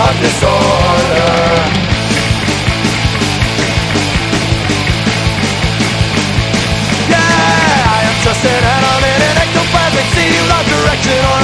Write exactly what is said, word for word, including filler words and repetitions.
of disorder. Yeah, I am just an animal in an ectoplasmic sea, lost direction or